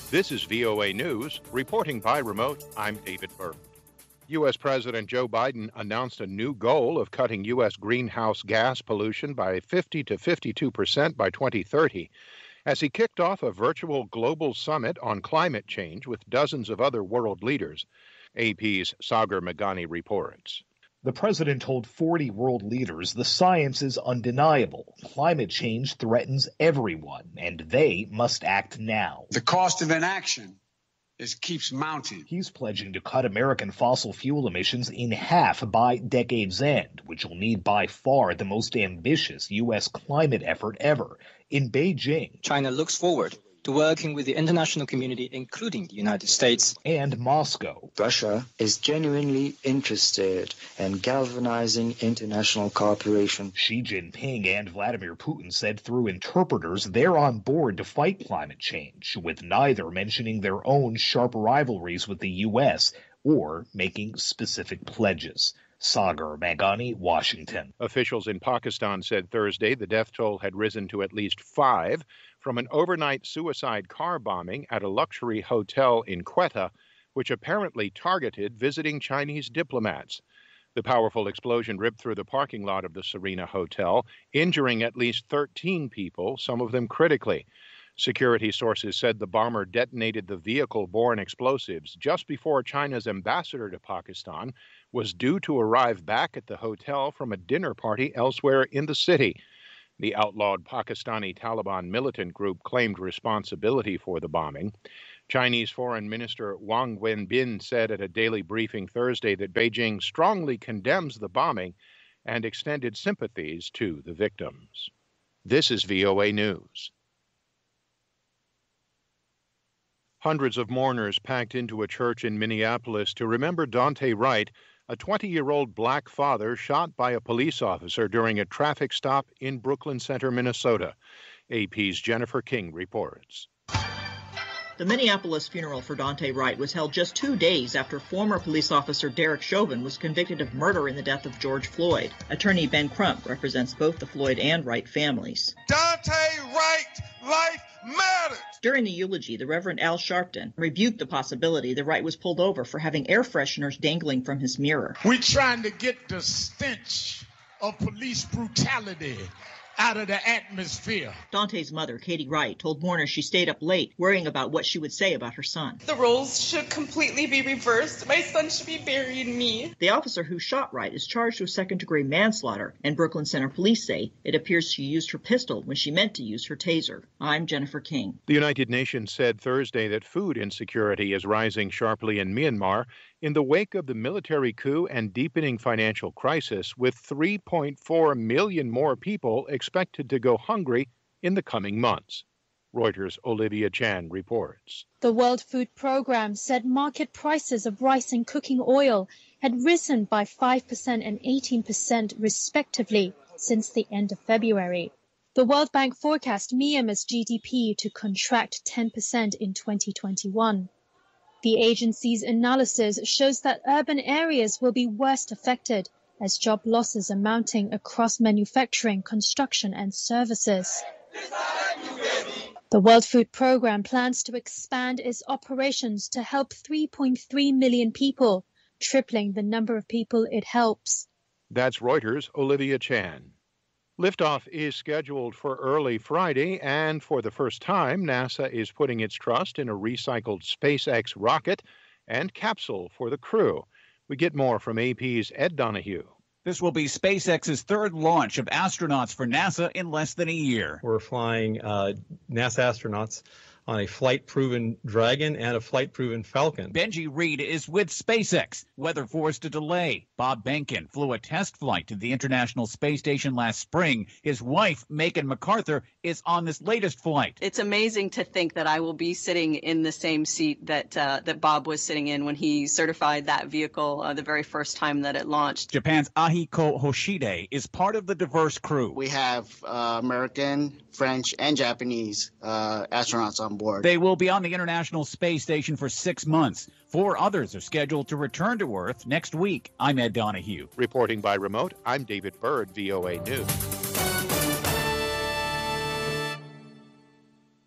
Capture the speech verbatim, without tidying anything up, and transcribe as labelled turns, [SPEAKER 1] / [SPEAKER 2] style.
[SPEAKER 1] This is V O A News. Reporting by remote, I'm David Byrd. U S. President Joe Biden announced a new goal of cutting U S greenhouse gas pollution by fifty to fifty-two percent by twenty thirty as he kicked off a virtual global summit on climate change with dozens of other world leaders. A P's Sagar Meghani reports.
[SPEAKER 2] The president told forty world leaders the science is undeniable. Climate change threatens everyone, and they must act now.
[SPEAKER 3] The cost of inaction is keeps mounting.
[SPEAKER 2] He's pledging to cut American fossil fuel emissions in half by decade's end, which will need by far the most ambitious U S climate effort ever. In Beijing,
[SPEAKER 4] China looks forward to working with the international community, including the United States
[SPEAKER 2] and Moscow.
[SPEAKER 5] Russia is genuinely interested in galvanizing international cooperation.
[SPEAKER 2] Xi Jinping and Vladimir Putin said through interpreters they're on board to fight climate change, with neither mentioning their own sharp rivalries with the U S or making specific pledges. Sagar Meghani, Washington.
[SPEAKER 1] Officials in Pakistan said Thursday the death toll had risen to at least five from an overnight suicide car bombing at a luxury hotel in Quetta, which apparently targeted visiting Chinese diplomats. The powerful explosion ripped through the parking lot of the Serena Hotel, injuring at least thirteen people, some of them critically. Security sources said the bomber detonated the vehicle-borne explosives just before China's ambassador to Pakistan was due to arrive back at the hotel from a dinner party elsewhere in the city. The outlawed Pakistani Taliban militant group claimed responsibility for the bombing. Chinese Foreign Minister Wang Wenbin said at a daily briefing Thursday that Beijing strongly condemns the bombing and extended sympathies to the victims. This is V O A News. Hundreds of mourners packed into a church in Minneapolis to remember Daunte Wright, a twenty-year-old black father shot by a police officer during a traffic stop in Brooklyn Center, Minnesota. A P's Jennifer King reports.
[SPEAKER 6] The Minneapolis funeral for Daunte Wright was held just two days after former police officer Derek Chauvin was convicted of murder in the death of George Floyd. Attorney Ben Crump represents both the Floyd and Wright families.
[SPEAKER 7] Daunte Wright, life matters.
[SPEAKER 6] During the eulogy, the Reverend Al Sharpton rebuked the possibility that Wright was pulled over for having air fresheners dangling from his mirror.
[SPEAKER 7] We're trying to get the stench of police brutality out of the atmosphere.
[SPEAKER 6] Daunte's mother, Katie Wright, told mourners she stayed up late, worrying about what she would say about her son.
[SPEAKER 8] The roles should completely be reversed. My son should be burying me.
[SPEAKER 6] The officer who shot Wright is charged with second-degree manslaughter, and Brooklyn Center police say it appears she used her pistol when she meant to use her taser. I'm Jennifer King.
[SPEAKER 1] The United Nations said Thursday that food insecurity is rising sharply in Myanmar in the wake of the military coup and deepening financial crisis, with three point four million more people expected to go hungry in the coming months. Reuters' Olivia Chan reports.
[SPEAKER 9] The World Food Programme said market prices of rice and cooking oil had risen by five percent and eighteen percent respectively since the end of February. The World Bank forecast Myanmar's G D P to contract ten percent in twenty twenty-one. The agency's analysis shows that urban areas will be worst affected as job losses are mounting across manufacturing, construction and services. The World Food Programme plans to expand its operations to help three point three million people, tripling the number of people it helps.
[SPEAKER 1] That's Reuters' Olivia Chan. Liftoff is scheduled for early Friday, and for the first time, NASA is putting its trust in a recycled SpaceX rocket and capsule for the crew. We get more from A P's Ed Donahue.
[SPEAKER 10] This will be SpaceX's third launch of astronauts for NASA in less than a year.
[SPEAKER 11] We're flying uh, NASA astronauts on a flight-proven Dragon and a flight-proven Falcon.
[SPEAKER 10] Benji Reed is with SpaceX. Weather forced a delay. Bob Behnken flew a test flight to the International Space Station last spring. His wife, Macon MacArthur, is on this latest flight.
[SPEAKER 12] It's amazing to think that I will be sitting in the same seat that uh, that Bob was sitting in when he certified that vehicle uh, the very first time that it launched.
[SPEAKER 10] Japan's Ahiko Hoshide is part of the diverse crew.
[SPEAKER 13] We have uh, American, French, and Japanese uh, astronauts on board.
[SPEAKER 10] They will be on the International Space Station for six months. Four others are scheduled to return to Earth next week. I'm Ed Donahue.
[SPEAKER 1] Reporting by remote, I'm David Byrd, V O A News.